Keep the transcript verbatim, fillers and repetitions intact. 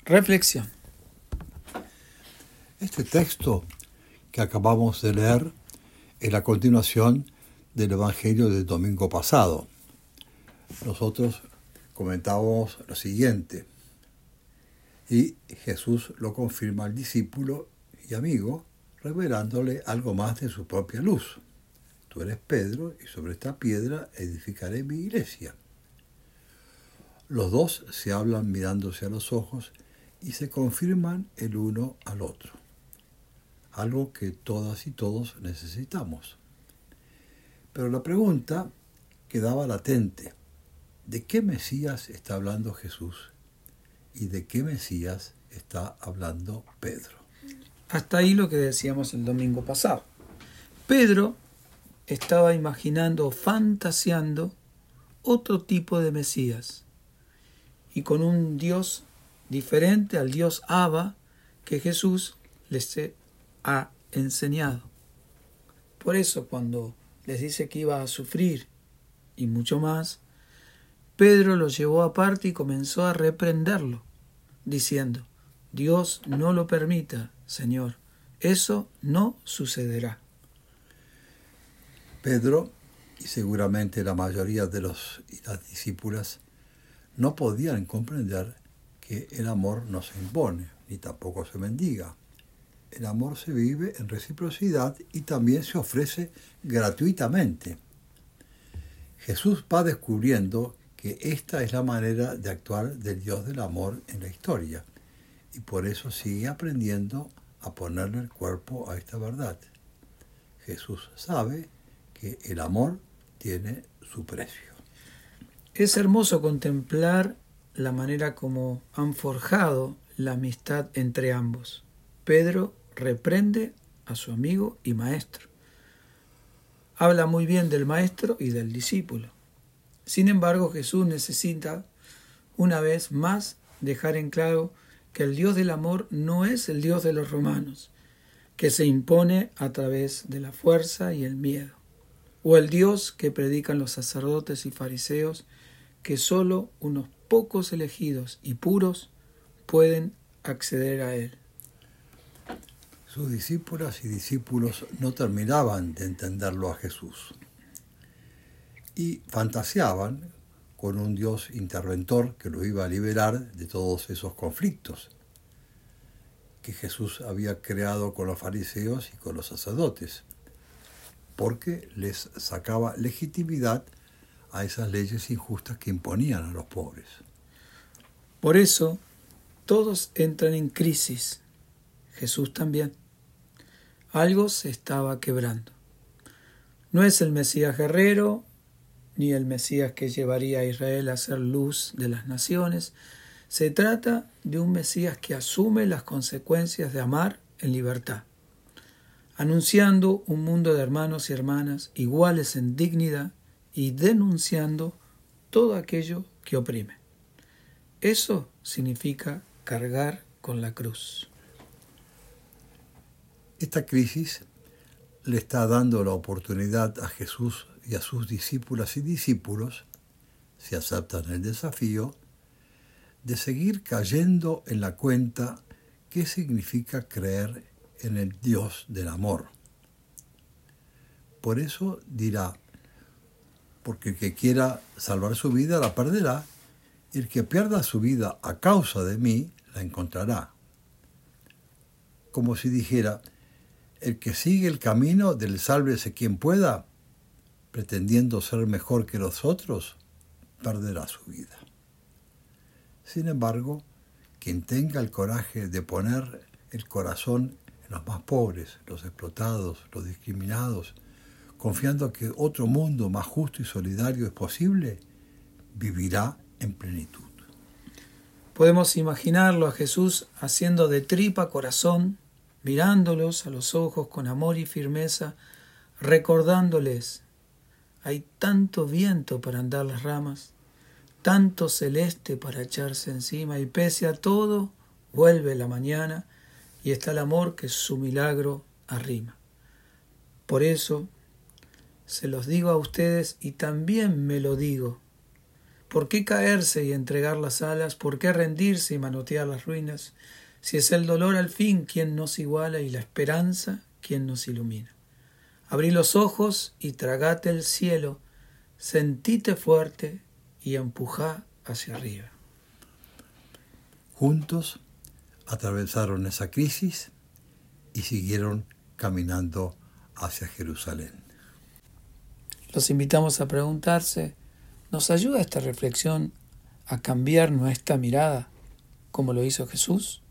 Reflexión. Este texto que acabamos de leer es la continuación del Evangelio del domingo pasado. Nosotros comentábamos lo siguiente, y Jesús lo confirma al discípulo y amigo, revelándole algo más de su propia luz. Tú eres Pedro, y sobre esta piedra edificaré mi iglesia. Los dos se hablan mirándose a los ojos y se confirman el uno al otro, algo que todas y todos necesitamos. Pero la pregunta quedaba latente: ¿de qué Mesías está hablando Jesús y de qué Mesías está hablando Pedro? Hasta ahí lo que decíamos el domingo pasado. Pedro estaba imaginando, fantaseando otro tipo de Mesías y con un Dios diferente al Dios Abba que Jesús les ha enseñado. Por eso cuando les dice que iba a sufrir y mucho más, Pedro lo llevó aparte y comenzó a reprenderlo, diciendo: Dios no lo permita, Señor, eso no sucederá. Pedro, y seguramente la mayoría de los y las discípulas, no podían comprender que el amor no se impone, ni tampoco se mendiga. El amor se vive en reciprocidad y también se ofrece gratuitamente. Jesús va descubriendo que esta es la manera de actuar del Dios del amor en la historia, y por eso sigue aprendiendo a ponerle el cuerpo a esta verdad. Jesús sabe que el amor tiene su precio. Es hermoso contemplar la manera como han forjado la amistad entre ambos. Pedro reprende a su amigo y maestro. Habla muy bien del maestro y del discípulo. Sin embargo, Jesús necesita una vez más dejar en claro que el Dios del amor no es el Dios de los romanos, que se impone a través de la fuerza y el miedo, o el Dios que predican los sacerdotes y fariseos, que solo unos pocos elegidos y puros pueden acceder a él. Sus discípulas y discípulos no terminaban de entenderlo a Jesús y fantaseaban con un Dios interventor que lo iba a liberar de todos esos conflictos que Jesús había creado con los fariseos y con los sacerdotes, porque les sacaba legitimidad a esas leyes injustas que imponían a los pobres. Por eso, todos entran en crisis. Jesús también. Algo se estaba quebrando. No es el Mesías guerrero, ni el Mesías que llevaría a Israel a ser luz de las naciones. Se trata de un Mesías que asume las consecuencias de amar en libertad, anunciando un mundo de hermanos y hermanas iguales en dignidad y denunciando todo aquello que oprime. Eso significa cargar con la cruz. Esta crisis le está dando la oportunidad a Jesús y a sus discípulas y discípulos, si aceptan el desafío, de seguir cayendo en la cuenta qué significa creer en el Dios del amor. Por eso dirá: porque el que quiera salvar su vida la perderá, y el que pierda su vida a causa de mí la encontrará. Como si dijera: el que sigue el camino del sálvese quien pueda, pretendiendo ser mejor que los otros, perderá su vida. Sin embargo, quien tenga el coraje de poner el corazón en los más pobres, los explotados, los discriminados, confiando que otro mundo más justo y solidario es posible, vivirá en plenitud. Podemos imaginarlo a Jesús haciendo de tripa corazón, mirándolos a los ojos con amor y firmeza, recordándoles: hay tanto viento para andar las ramas, tanto celeste para echarse encima, y pese a todo, vuelve la mañana y está el amor que su milagro arrima. Por eso, se los digo a ustedes y también me lo digo: ¿Por qué caerse y entregar las alas? ¿Por qué rendirse y manotear las ruinas? Si es el dolor al fin quien nos iguala y la esperanza quien nos ilumina. Abrí los ojos y tragate el cielo, sentite fuerte y empujá hacia arriba. Juntos atravesaron esa crisis y siguieron caminando hacia Jerusalén. Los invitamos a preguntarse, ¿nos ayuda esta reflexión a cambiar nuestra mirada como lo hizo Jesús?